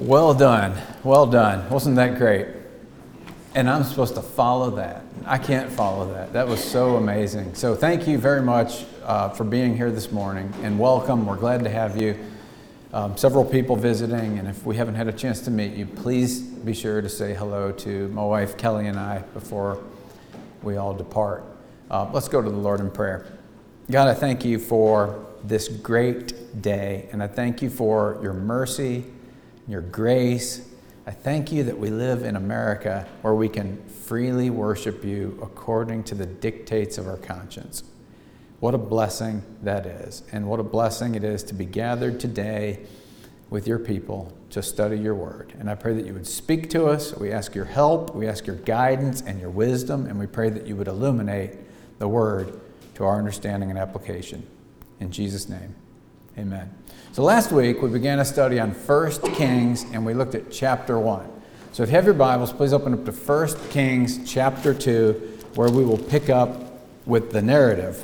Well done. Well done. Wasn't that great? And I'm supposed to follow that. I can't follow that. That was so amazing. So thank you very much for being here this morning, and welcome. We're glad to have you. Several people visiting, and if we haven't had a chance to meet you, please be sure to say hello to my wife Kelly and I before we all depart. Let's go to the Lord in prayer. God, I thank you for this great day, and I thank you for your mercy, your grace. I thank you that we live in America where we can freely worship you according to the dictates of our conscience. What a blessing that is, and what a blessing it is to be gathered today with your people to study your word. And I pray that you would speak to us. We ask your help, we ask your guidance and your wisdom, and we pray that you would illuminate the word to our understanding and application. In Jesus' name, amen. So last week we began a study on 1 Kings, and we looked at chapter 1. So if you have your Bibles, please open up to 1 Kings chapter 2, where we will pick up with the narrative.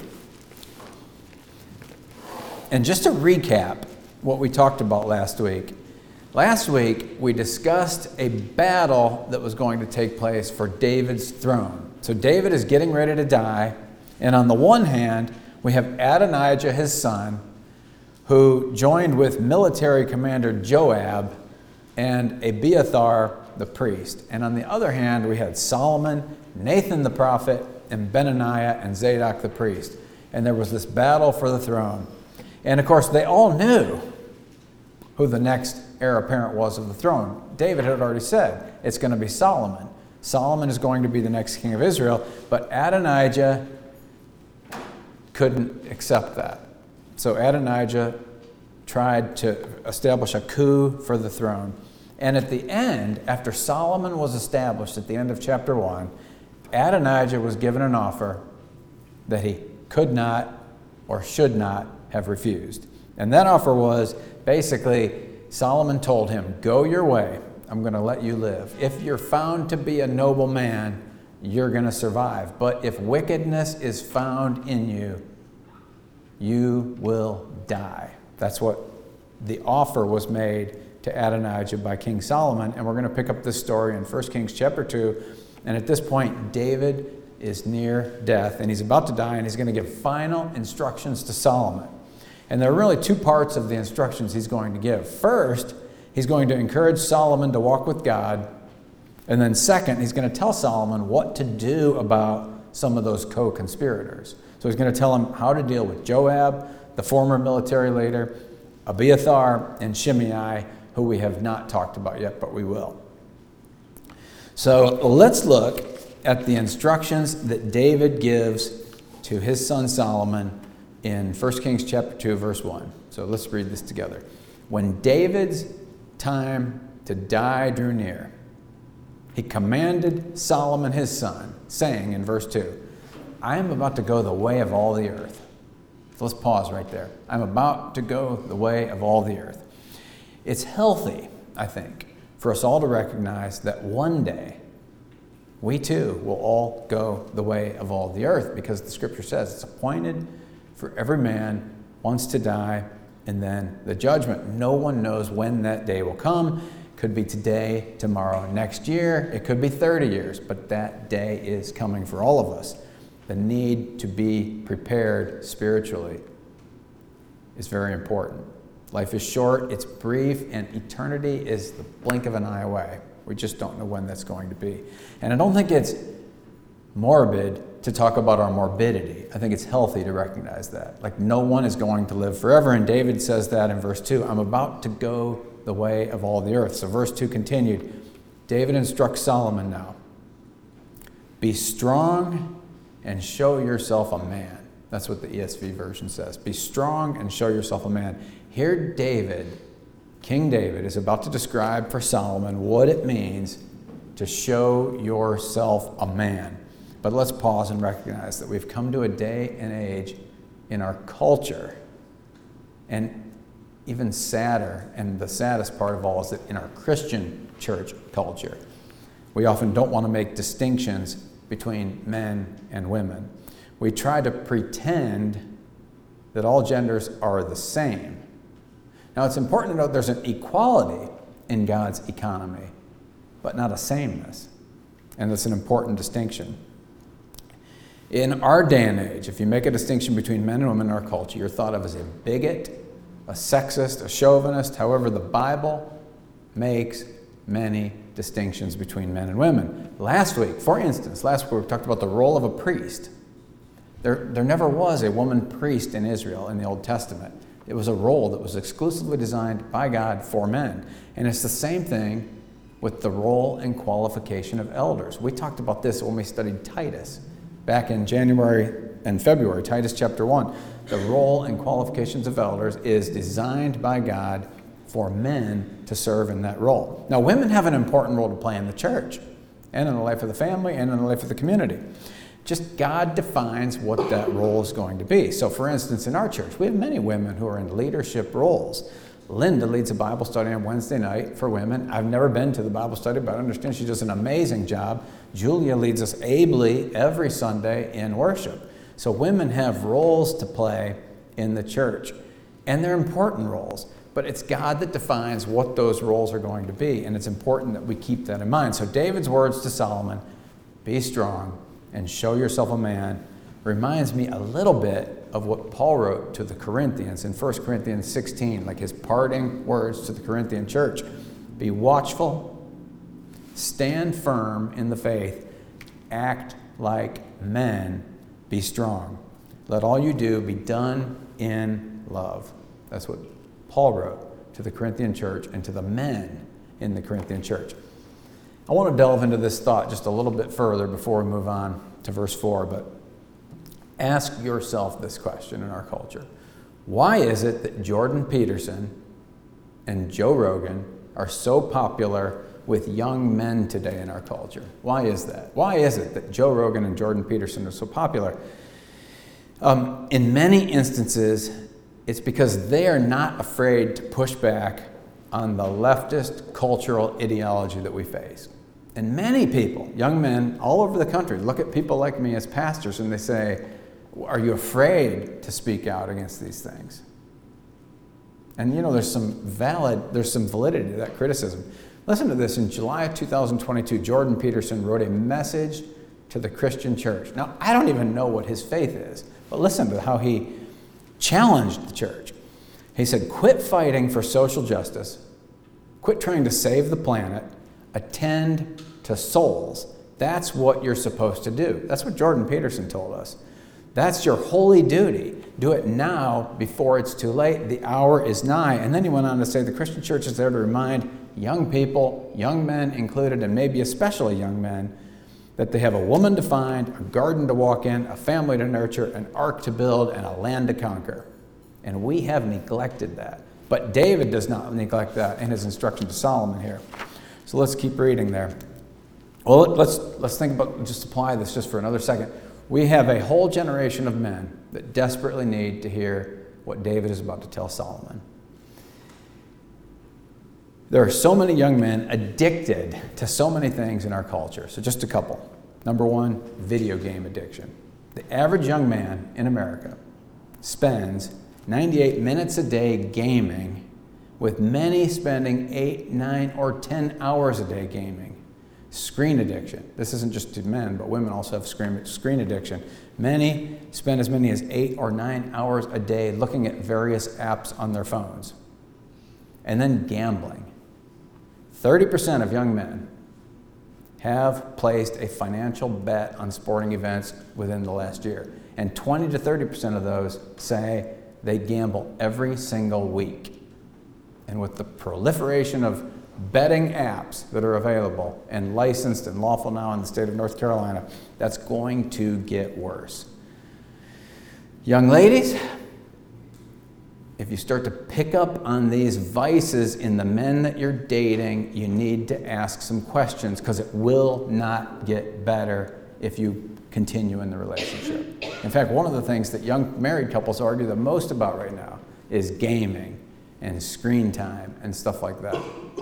And just to recap what we talked about last week we discussed a battle that was going to take place for David's throne. So David is getting ready to die, and on the one hand, we have Adonijah, his son, who joined with military commander Joab and Abiathar the priest. And on the other hand, we had Solomon, Nathan the prophet, and Benaniah and Zadok the priest. And there was this battle for the throne. And of course, they all knew who the next heir apparent was of the throne. David had already said, it's going to be Solomon. Solomon is going to be the next king of Israel, but Adonijah couldn't accept that. So Adonijah tried to establish a coup for the throne. And at the end, after Solomon was established at the end of chapter 1, Adonijah was given an offer that he could not or should not have refused. And that offer was basically, Solomon told him, go your way, I'm going to let you live. If you're found to be a noble man, you're going to survive. But if wickedness is found in you, you will die. That's what the offer was made to Adonijah by King Solomon. And we're going to pick up this story in 1 Kings chapter 2. And at this point, David is near death, and he's about to die, and he's going to give final instructions to Solomon. And there are really two parts of the instructions he's going to give. First, he's going to encourage Solomon to walk with God. And then second, he's going to tell Solomon what to do about some of those co-conspirators. So he's going to tell him how to deal with Joab, the former military leader, Abiathar, and Shimei, who we have not talked about yet, but we will. So let's look at the instructions that David gives to his son Solomon in 1 Kings chapter 2, verse 1. So let's read this together. When David's time to die drew near, he commanded Solomon his son, saying in verse 2, I am about to go the way of all the earth. So let's pause right there. I'm about to go the way of all the earth. It's healthy, I think, for us all to recognize that one day we too will all go the way of all the earth, because the scripture says it's appointed for every man once to die, and then the judgment. No one knows when that day will come. Could be today, tomorrow, next year. It could be 30 years, but that day is coming for all of us. The need to be prepared spiritually is very important. Life is short, it's brief, and eternity is the blink of an eye away. We just don't know when that's going to be. And I don't think it's morbid to talk about our morbidity. I think it's healthy to recognize that. Like, no one is going to live forever, and David says that in verse 2. I'm about to go the way of all the earth. So verse 2 continued. David instructs Solomon now. Be strong and show yourself a man. That's what the ESV version says. Be strong and show yourself a man. Here David, King David, is about to describe for Solomon what it means to show yourself a man. But let's pause and recognize that we've come to a day and age in our culture, and even sadder, and the saddest part of all is that in our Christian church culture, we often don't want to make distinctions between men and women. We try to pretend that all genders are the same. Now, it's important to note there's an equality in God's economy, but not a sameness. And that's an important distinction. In our day and age, if you make a distinction between men and women in our culture, you're thought of as a bigot, a sexist, a chauvinist. However, the Bible makes many distinctions between men and women. Last week, for instance, we talked about the role of a priest. There never was a woman priest in Israel in the Old Testament. It was a role that was exclusively designed by God for men. And it's the same thing with the role and qualification of elders. We talked about this when we studied Titus back in January and February, Titus chapter 1. The role and qualifications of elders is designed by God for men to serve in that role. Now, women have an important role to play in the church and in the life of the family and in the life of the community. Just God defines what that role is going to be. So, for instance, in our church, we have many women who are in leadership roles. Linda leads a Bible study on Wednesday night for women. I've never been to the Bible study, but I understand she does an amazing job. Julia leads us ably every Sunday in worship. So women have roles to play in the church, and they're important roles. But it's God that defines what those roles are going to be, and it's important that we keep that in mind. So David's words to Solomon, be strong and show yourself a man, reminds me a little bit of what Paul wrote to the Corinthians in 1 Corinthians 16, like his parting words to the Corinthian church. Be watchful, stand firm in the faith, act like men, be strong. Let all you do be done in love. That's what Paul wrote to the Corinthian church and to the men in the Corinthian church. I want to delve into this thought just a little bit further before we move on to verse 4, but ask yourself this question in our culture. Why is it that Jordan Peterson and Joe Rogan are so popular with young men today in our culture? Why is that? Why is it that Joe Rogan and Jordan Peterson are so popular? In many instances, it's because they are not afraid to push back on the leftist cultural ideology that we face. And many people, young men all over the country, look at people like me as pastors and they say, are you afraid to speak out against these things? And you know, there's some validity to that criticism. Listen to this. In July of 2022, Jordan Peterson wrote a message to the Christian church. Now, I don't even know what his faith is, but listen to how he challenged the church. He said, quit fighting for social justice, quit trying to save the planet, attend to souls. That's what you're supposed to do. That's what Jordan Peterson told us. That's your holy duty. Do it now before it's too late. The hour is nigh. And then he went on to say the Christian church is there to remind young people, young men included, and maybe especially young men, that they have a woman to find, a garden to walk in, a family to nurture, an ark to build, and a land to conquer. And we have neglected that. But David does not neglect that in his instruction to Solomon here. So let's keep reading there. Well, let's think about, just apply this just for another second. We have a whole generation of men that desperately need to hear what David is about to tell Solomon. There are so many young men addicted to so many things in our culture. So just a couple. Number one, video game addiction. The average young man in America spends 98 minutes a day gaming, with many spending 8, 9, or 10 hours a day gaming. Screen addiction. This isn't just to men, but women also have screen addiction. Many spend as many as 8 or 9 hours a day looking at various apps on their phones. And then gambling. 30% of young men have placed a financial bet on sporting events within the last year. And 20 to 30% of those say they gamble every single week. And with the proliferation of betting apps that are available and licensed and lawful now in the state of North Carolina, that's going to get worse. Young ladies, if you start to pick up on these vices in the men that you're dating, you need to ask some questions, because it will not get better if you continue in the relationship. In fact, one of the things that young married couples argue the most about right now is gaming and screen time and stuff like that.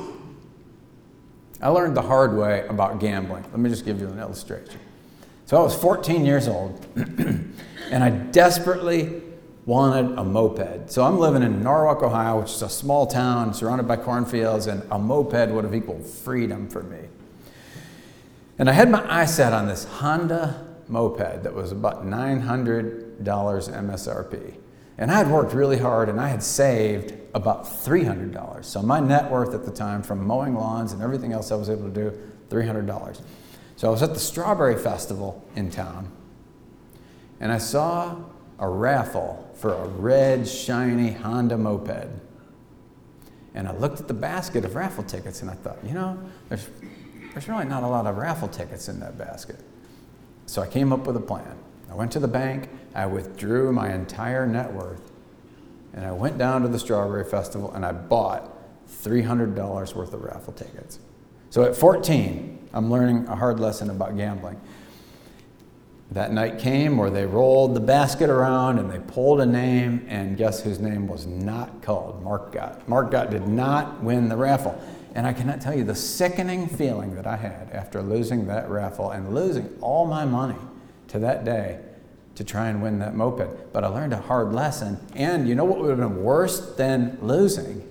I learned the hard way about gambling. Let me just give you an illustration. So I was 14 years old, and I desperately wanted a moped. So I'm living in Norwalk, Ohio, which is a small town surrounded by cornfields, and a moped would have equaled freedom for me. And I had my eyes set on this Honda moped that was about $900 MSRP. And I had worked really hard, and I had saved about $300. So my net worth at the time, from mowing lawns and everything else I was able to do, $300. So I was at the Strawberry Festival in town, and I saw a raffle for a red, shiny Honda moped. And I looked at the basket of raffle tickets, and I thought, there's really not a lot of raffle tickets in that basket. So I came up with a plan. I went to the bank, I withdrew my entire net worth, and I went down to the Strawberry Festival and I bought $300 worth of raffle tickets. So at 14, I'm learning a hard lesson about gambling. That night came where they rolled the basket around and they pulled a name, and guess whose name was not called? Mark Gott. Mark Gott did not win the raffle. And I cannot tell you the sickening feeling that I had after losing that raffle and losing all my money to that day to try and win that moped. But I learned a hard lesson. And you know what would have been worse than losing?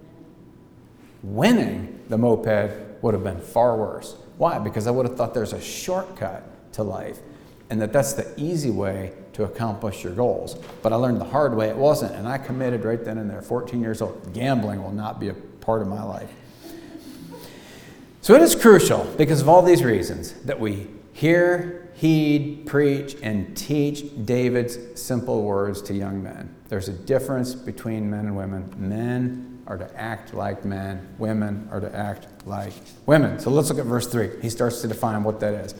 Winning the moped would have been far worse. Why? Because I would have thought there's a shortcut to life, and that's the easy way to accomplish your goals. But I learned the hard way it wasn't, and I committed right then and there, 14 years old, gambling will not be a part of my life. So it is crucial, because of all these reasons, that we hear, heed, preach, and teach David's simple words to young men. There's a difference between men and women. Men are to act like men. Women are to act like women. So let's look at verse 3. He starts to define what that is.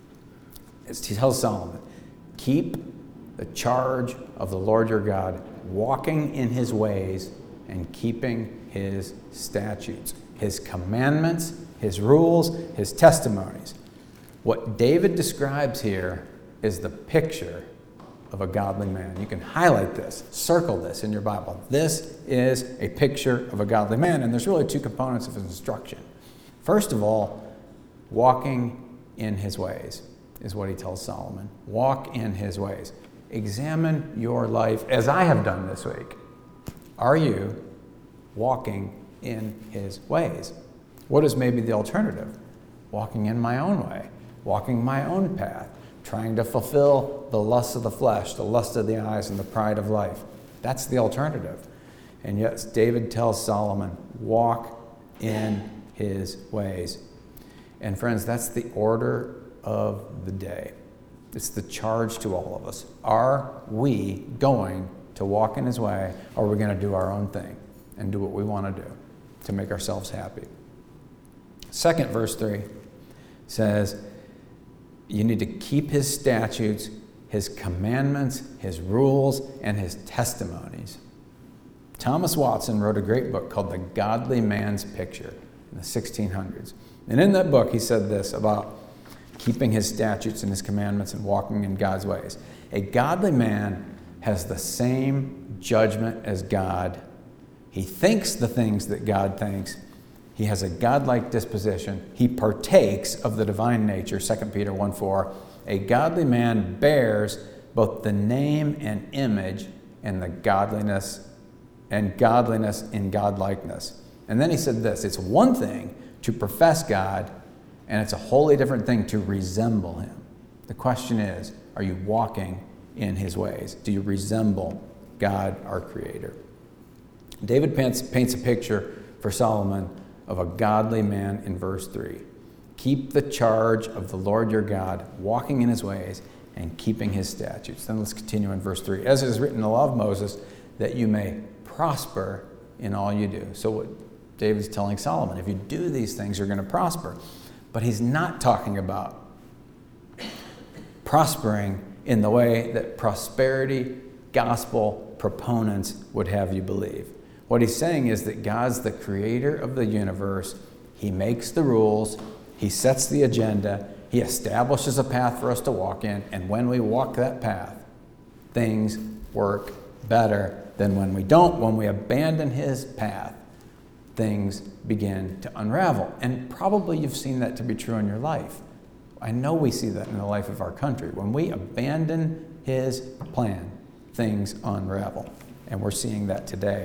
He tells Solomon, keep the charge of the Lord your God, walking in his ways and keeping his statutes, his commandments, his rules, his testimonies. What David describes here is the picture of a godly man. You can highlight this, circle this in your Bible. This is a picture of a godly man, and there's really two components of his instruction. First of all, walking in his ways is what he tells Solomon. Walk in his ways. Examine your life as I have done this week. Are you walking in his ways? What is maybe the alternative? Walking in my own way, walking my own path, trying to fulfill the lust of the flesh, the lust of the eyes, and the pride of life. That's the alternative. And yet David tells Solomon, walk in his ways. And friends, that's the order of the day. It's the charge to all of us. Are we going to walk in his way, or are we going to do our own thing and do what we want to do to make ourselves happy? Second, verse 3 says, you need to keep his statutes, his commandments, his rules, and his testimonies. Thomas Watson wrote a great book called The Godly Man's Picture in the 1600s. And in that book, he said this about keeping his statutes and his commandments and walking in God's ways. A godly man has the same judgment as God. He thinks the things that God thinks. He has a godlike disposition. He partakes of the divine nature, 2 Peter 1:4. A godly man bears both the name and image and the godliness in godlikeness. And then he said this, it's one thing to profess God, and it's a wholly different thing to resemble him. The question is, are you walking in his ways? Do you resemble God, our Creator? David paints a picture for Solomon of a godly man in verse 3. Keep the charge of the Lord your God, walking in his ways and keeping his statutes. Then let's continue in verse 3. As it is written in the law of Moses, that you may prosper in all you do. So what David's telling Solomon, if you do these things, you're going to prosper. But he's not talking about prospering in the way that prosperity gospel proponents would have you believe. What he's saying is that God's the creator of the universe. He makes the rules. He sets the agenda. He establishes a path for us to walk in. And when we walk that path, things work better than when we don't. When we abandon his path, things begin to unravel. And probably you've seen that to be true in your life. I know we see that in the life of our country. When we abandon his plan, things unravel. And we're seeing that today.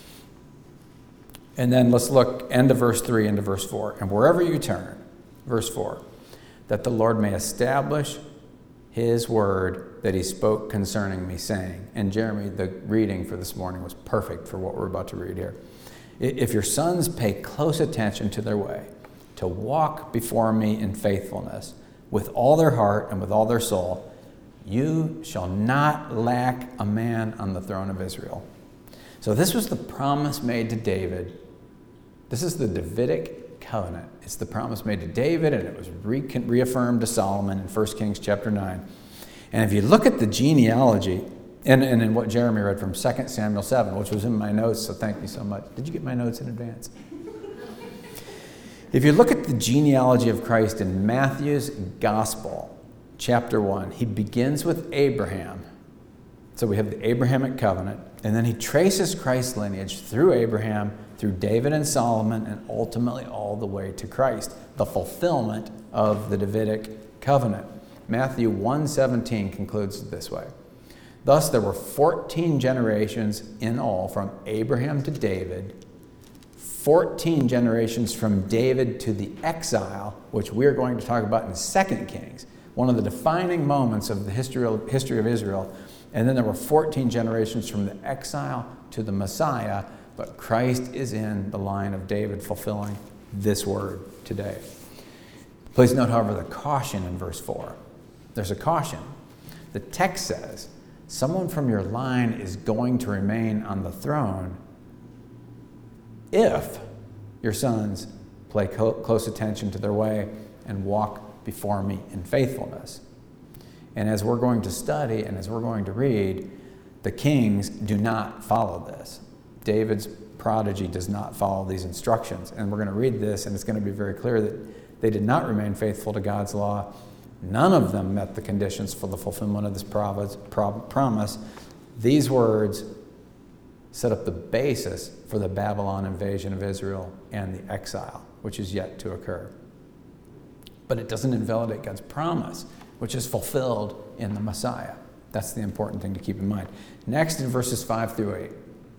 And then let's look end of verse 3 into verse 4. And wherever you turn, verse 4, that the Lord may establish his word that he spoke concerning me, saying. And Jeremy, the reading for this morning was perfect for what we're about to read here. If your sons pay close attention to their way, to walk before me in faithfulness, with all their heart and with all their soul, you shall not lack a man on the throne of Israel. So this was the promise made to David. This is the Davidic covenant. It's the promise made to David, and it was reaffirmed to Solomon in 1 Kings chapter 9. And if you look at the genealogy, and in what Jeremy read from 2 Samuel 7, which was in my notes, so thank you so much. Did you get my notes in advance? If you look at the genealogy of Christ in Matthew's Gospel, chapter 1, he begins with Abraham. So we have the Abrahamic covenant, and then he traces Christ's lineage through Abraham, through David and Solomon, and ultimately all the way to Christ, the fulfillment of the Davidic covenant. Matthew 1:17 concludes this way. Thus there were 14 generations in all from Abraham to David, 14 generations from David to the exile, which we're going to talk about in 2 Kings, one of the defining moments of the history of Israel. And then there were 14 generations from the exile to the Messiah, but Christ is in the line of David, fulfilling this word today. Please note, however, the caution in verse 4. There's a caution. The text says, someone from your line is going to remain on the throne if your sons pay close attention to their way and walk before me in faithfulness. And as we're going to study and as we're going to read, the kings do not follow this. David's prodigy does not follow these instructions. And we're going to read this, and it's going to be very clear that they did not remain faithful to God's law. None of them met the conditions for the fulfillment of this promise. These words set up the basis for the Babylon invasion of Israel and the exile, which is yet to occur. But it doesn't invalidate God's promise, which is fulfilled in the Messiah. That's the important thing to keep in mind. Next, in verses 5 through 8,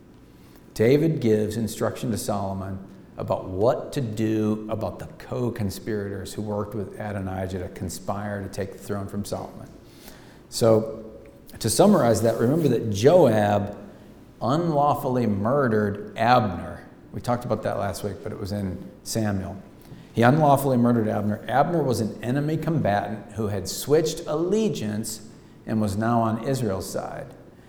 David gives instruction to Solomon about what to do about the co-conspirators who worked with Adonijah to conspire to take the throne from Solomon. So, to summarize that, remember that Joab unlawfully murdered Abner. We talked about that last week, but it was in Samuel. He unlawfully murdered Abner. Abner was an enemy combatant who had switched allegiance and was now on Israel's side.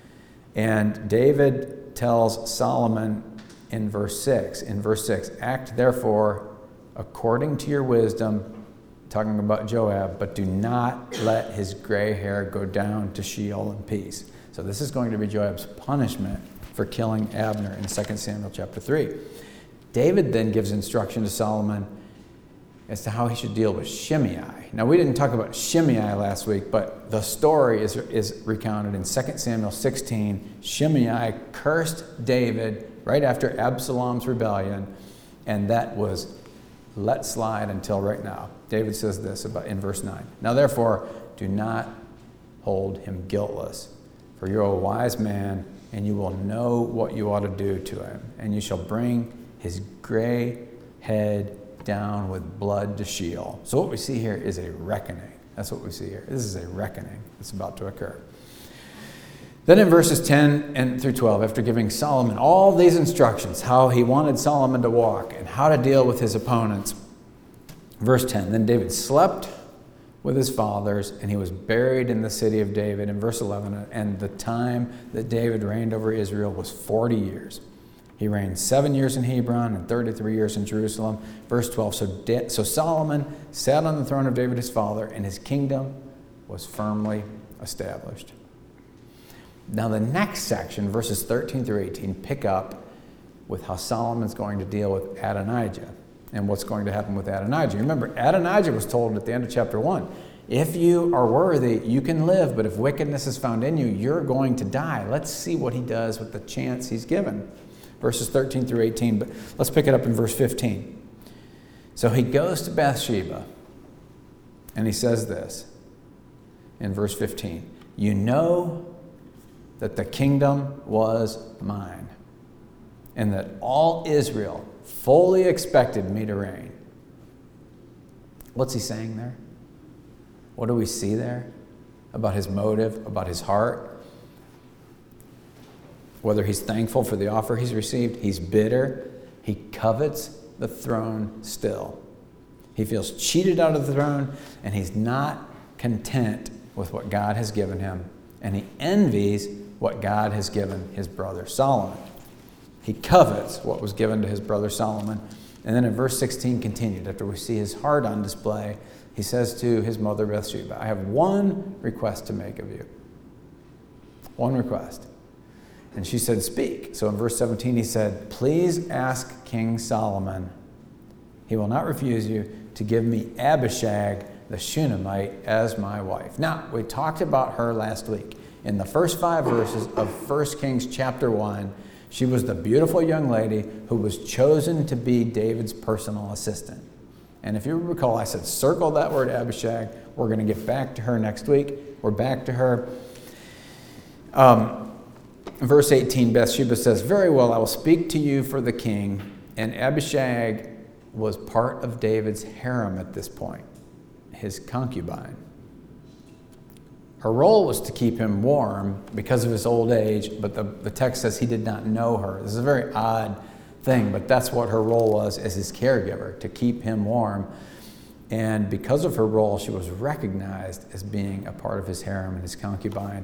And David tells Solomon in verse 6, act therefore according to your wisdom, talking about Joab, but do not let his gray hair go down to Sheol in peace. So this is going to be Joab's punishment for killing Abner in 2 Samuel chapter 3. David then gives instruction to Solomon as to how he should deal with Shimei. Now, we didn't talk about Shimei last week, but the story is recounted in 2 Samuel 16. Shimei cursed David right after Absalom's rebellion, and that was let slide until right now. David says this in verse 9. Now, therefore, do not hold him guiltless, for you're a wise man, and you will know what you ought to do to him, and you shall bring his gray head down with blood to Sheol. So what we see here is a reckoning. That's what we see here. This is a reckoning that's about to occur. Then in verses 10 and through 12, after giving Solomon all these instructions, how he wanted Solomon to walk and how to deal with his opponents, verse 10, then David slept with his fathers, and he was buried in the city of David. In verse 11, and the time that David reigned over Israel was 40 years. He reigned 7 years in Hebron and 33 years in Jerusalem. Verse 12, so Solomon sat on the throne of David his father, and his kingdom was firmly established. Now the next section, verses 13 through 18, pick up with how Solomon's going to deal with Adonijah and what's going to happen with Adonijah. Remember, Adonijah was told at the end of chapter 1, if you are worthy, you can live, but if wickedness is found in you, you're going to die. Let's see what he does with the chance he's given. Verses 13 through 18, but let's pick it up in verse 15. So he goes to Bathsheba, and he says this in verse 15, you know that the kingdom was mine, and that all Israel fully expected me to reign. What's he saying there? What do we see there about his motive, about his heart? Whether he's thankful for the offer he's received, he's bitter, he covets the throne still. He feels cheated out of the throne, and he's not content with what God has given him, and he envies what God has given his brother Solomon. He covets what was given to his brother Solomon. And then in verse 16 continued, after we see his heart on display, he says to his mother Bathsheba, I have one request to make of you. One request. And she said, speak. So in verse 17 he said, please ask King Solomon. He will not refuse you to give me Abishag the Shunammite as my wife. Now, we talked about her last week. In the first 5 verses of 1 Kings chapter 1, she was the beautiful young lady who was chosen to be David's personal assistant. And if you recall, I said, circle that word Abishag. We're going to get back to her next week. We're back to her. Verse 18, Bathsheba says, very well, I will speak to you for the king. And Abishag was part of David's harem at this point, his concubine. Her role was to keep him warm because of his old age, but the text says he did not know her. This is a very odd thing, but that's what her role was as his caregiver, to keep him warm. And because of her role, she was recognized as being a part of his harem and his concubine.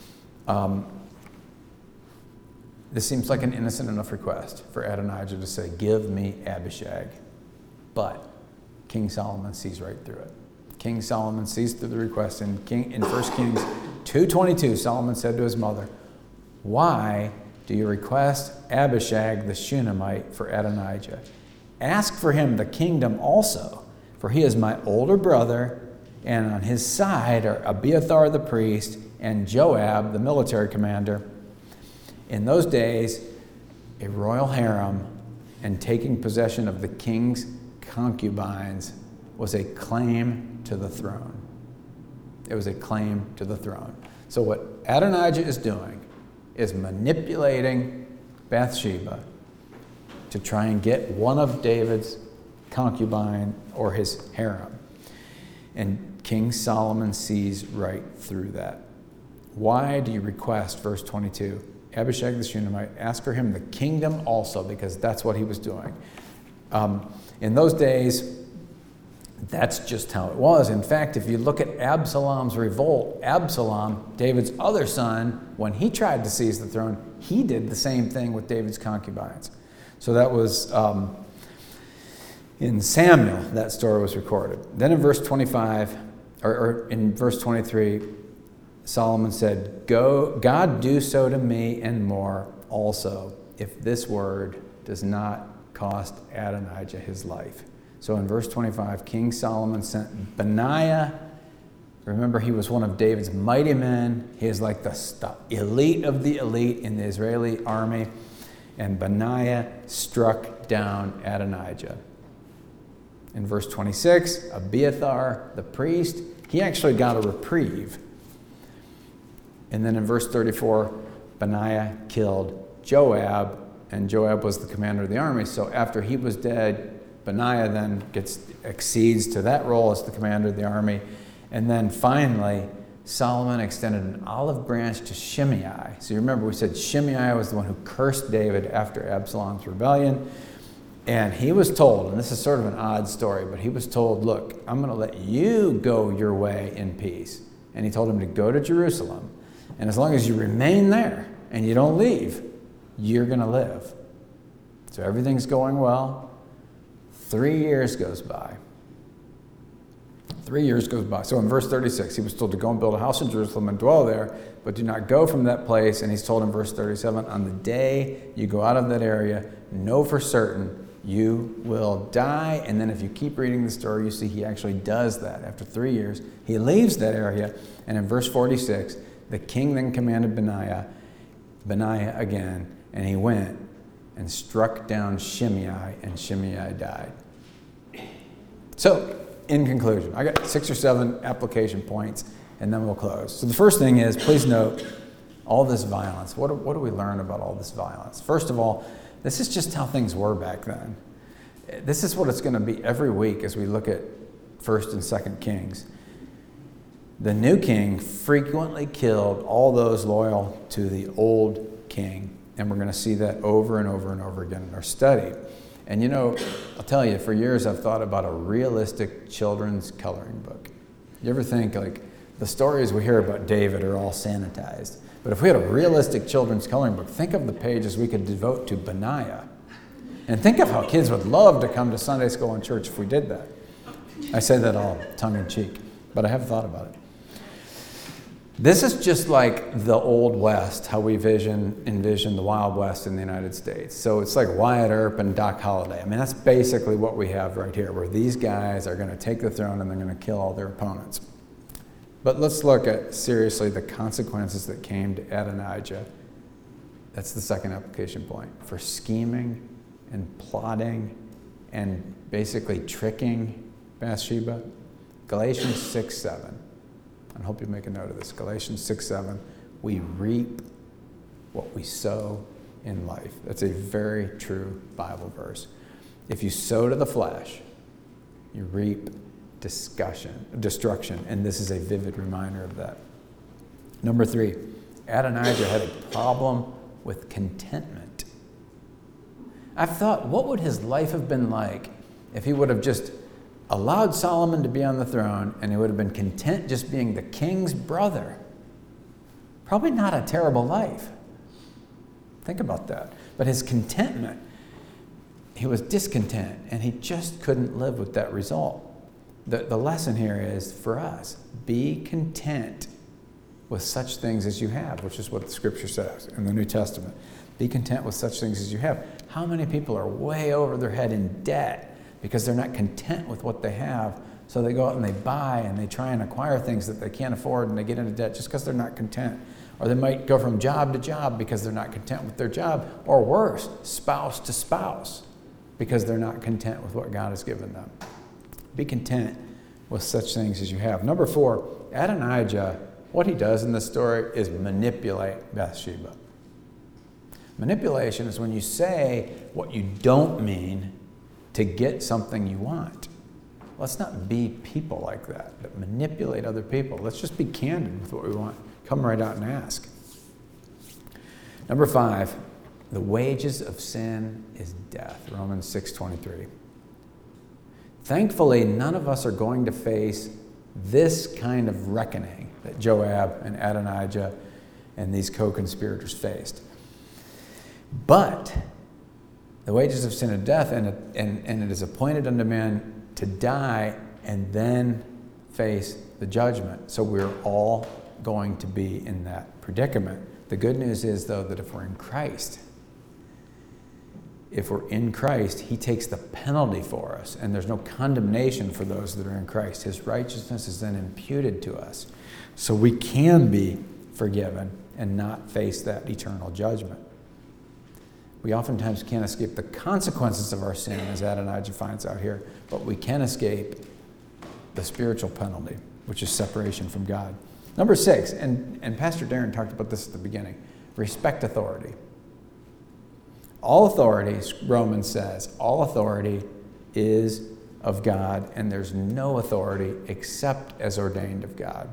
This seems like an innocent enough request for Adonijah to say, give me Abishag. But King Solomon sees right through it. King Solomon sees through the request. In 1 Kings 2:22, Solomon said to his mother, why do you request Abishag the Shunammite for Adonijah? Ask for him the kingdom also, for he is my older brother, and on his side are Abiathar the priest and Joab the military commander. In those days, a royal harem and taking possession of the king's concubines was a claim to the throne. It was a claim to the throne. So what Adonijah is doing is manipulating Bathsheba to try and get one of David's concubine or his harem. And King Solomon sees right through that. Why do you request, verse 22, Abishag the Shunammite, ask for him the kingdom also, because that's what he was doing. In those days, that's just how it was. In fact, if you look at Absalom's revolt, Absalom, David's other son, when he tried to seize the throne, he did the same thing with David's concubines. So that was in Samuel, that story was recorded. Then in verse 25, or in verse 23, Solomon said, "Go, God do so to me and more also, if this word does not cost Adonijah his life." So in verse 25, King Solomon sent Benaiah. Remember, he was one of David's mighty men. He is like the elite of the elite in the Israeli army. And Benaiah struck down Adonijah. In verse 26, Abiathar, the priest, he actually got a reprieve. And then in verse 34, Benaiah killed Joab, and Joab was the commander of the army. So after he was dead, Benaiah then accedes to that role as the commander of the army. And then finally, Solomon extended an olive branch to Shimei. So you remember we said Shimei was the one who cursed David after Absalom's rebellion. And he was told, and this is sort of an odd story, but he was told, look, I'm going to let you go your way in peace. And he told him to go to Jerusalem. And as long as you remain there and you don't leave, you're going to live. So everything's going well. 3 years goes by. 3 years goes by. So in verse 36, he was told to go and build a house in Jerusalem and dwell there, but do not go from that place. And he's told in verse 37, on the day you go out of that area, know for certain you will die. And then if you keep reading the story, you see he actually does that. After 3 years, he leaves that area. And in verse 46, the king then commanded Benaiah again, and he went and struck down Shimei, and Shimei died. So, in conclusion, I got 6 or 7 application points, and then we'll close. So the first thing is, please note, All this violence. What do we learn about all this violence? First of all, this is just how things were back then. This is what it's going to be every week as we look at 1st and 2nd Kings. The new king frequently killed all those loyal to the old king. And we're going to see that over and over and over again in our study. And you know, I'll tell you, for years I've thought about a realistic children's coloring book. You ever think, like, the stories we hear about David are all sanitized. But if we had a realistic children's coloring book, think of the pages we could devote to Benaiah. And think of how kids would love to come to Sunday school and church if we did that. I say that all tongue-in-cheek, but I have thought about it. This is just like the Old West, how we envision the Wild West in the United States. So it's like Wyatt Earp and Doc Holliday. I mean, that's basically what we have right here, where these guys are going to take the throne and they're going to kill all their opponents. But let's look at, seriously, the consequences that came to Adonijah. That's the second application point. For scheming and plotting and basically tricking Bathsheba. Galatians 6:7. I hope you make a note of this. Galatians 6:7. We reap what we sow in life. That's a very true Bible verse. If you sow to the flesh, you reap destruction. And this is a vivid reminder of that. Number 3, Adonijah had a problem with contentment. I've thought, what would his life have been like if he would have just allowed Solomon to be on the throne and he would have been content just being the king's brother? Probably not a terrible life. Think about that. But his contentment, he was discontent and he just couldn't live with that result. The lesson here is for us, be content with such things as you have, which is what the scripture says in the New Testament. Be content with such things as you have. How many people are way over their head in debt because they're not content with what they have? So they go out and they buy and they try and acquire things that they can't afford and they get into debt just because they're not content. Or they might go from job to job because they're not content with their job. Or worse, spouse to spouse because they're not content with what God has given them. Be content with such things as you have. Number 4, Adonijah, what he does in this story is manipulate Bathsheba. Manipulation is when you say what you don't mean to get something you want. Let's not be people like that manipulate other people. Let's just be candid with what we want. Come right out and ask. Number 5, the wages of sin is death. Romans 6:23. Thankfully, none of us are going to face this kind of reckoning that Joab and Adonijah and these co-conspirators faced. But the wages of sin is death, and it is appointed unto man to die and then face the judgment. So we're all going to be in that predicament. The good news is, though, that if we're in Christ, he takes the penalty for us, and there's no condemnation for those that are in Christ. His righteousness is then imputed to us. So we can be forgiven and not face that eternal judgment. We oftentimes can't escape the consequences of our sin, as Adonijah finds out here, but we can escape the spiritual penalty, which is separation from God. Number 6, and Pastor Darren talked about this at the beginning, respect authority. All authority, Romans says, all authority is of God, and there's no authority except as ordained of God.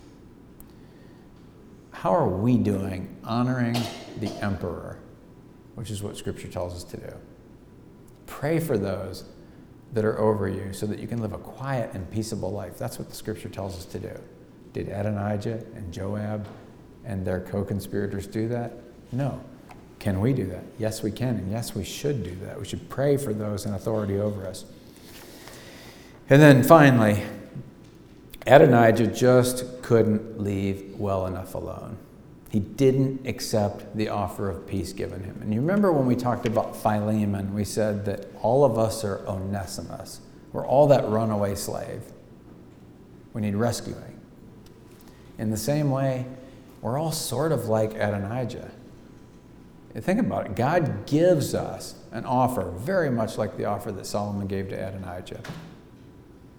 How are we doing honoring the emperor, which is what Scripture tells us to do? Pray for those that are over you so that you can live a quiet and peaceable life. That's what the Scripture tells us to do. Did Adonijah and Joab and their co-conspirators do that? No. Can we do that? Yes, we can, and yes, we should do that. We should pray for those in authority over us. And then finally, Adonijah just couldn't leave well enough alone. He didn't accept the offer of peace given him. And you remember when we talked about Philemon, we said that all of us are Onesimus. We're all that runaway slave. We need rescuing. In the same way, we're all sort of like Adonijah. Think about it. God gives us an offer very much like the offer that Solomon gave to Adonijah.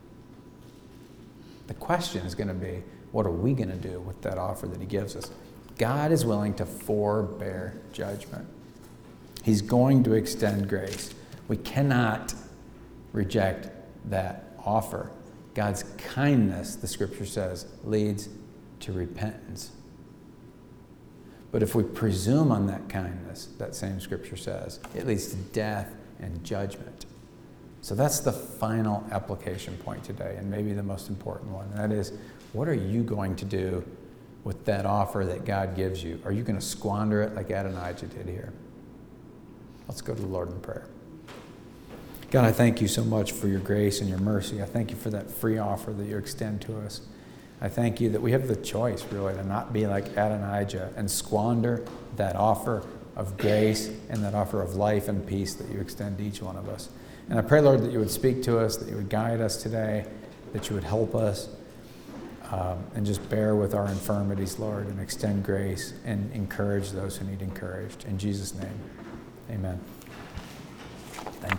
The question is going to be, what are we going to do with that offer that he gives us? God is willing to forbear judgment. He's going to extend grace. We cannot reject that offer. God's kindness, the scripture says, leads to repentance. But if we presume on that kindness, that same scripture says, it leads to death and judgment. So that's the final application point today, and maybe the most important one. And that is, what are you going to do with that offer that God gives you? Are you going to squander it like Adonijah did here? Let's go to the Lord in prayer. God, I thank you so much for your grace and your mercy. I thank you for that free offer that you extend to us. I thank you that we have the choice, really, to not be like Adonijah and squander that offer of grace and that offer of life and peace that you extend to each one of us. And I pray, Lord, that you would speak to us, that you would guide us today, that you would help us, and just bear with our infirmities, Lord, and extend grace and encourage those who need encouraged. In Jesus' name, amen.